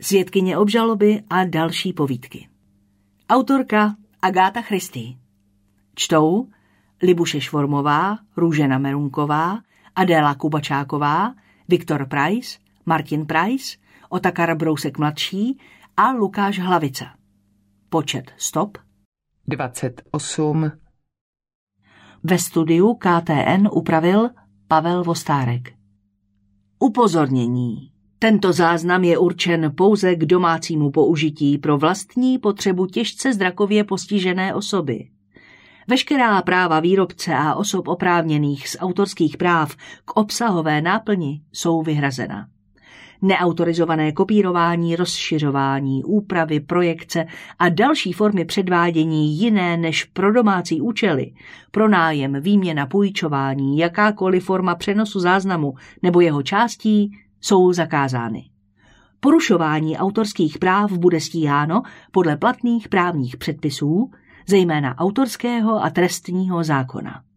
Svědkyně obžaloby a další povídky. Autorka Agáta Christie. Čtou Libuše Švormová, Růžena Merunková, Adéla Kubačáková, Viktor Preiss, Martin Preiss, Otakar Brousek mladší a Lukáš Hlavica. Počet stop 28. Ve studiu KTN upravil Pavel Vostárek. Upozornění. Tento záznam je určen pouze k domácímu použití pro vlastní potřebu těžce zrakově postižené osoby. Veškerá práva výrobce a osob oprávněných z autorských práv k obsahové náplni jsou vyhrazena. Neautorizované kopírování, rozšiřování, úpravy, projekce a další formy předvádění jiné než pro domácí účely, pronájem, výměna, půjčování, jakákoliv forma přenosu záznamu nebo jeho částí jsou zakázány. Porušování autorských práv bude stíháno podle platných právních předpisů, zejména autorského a trestního zákona.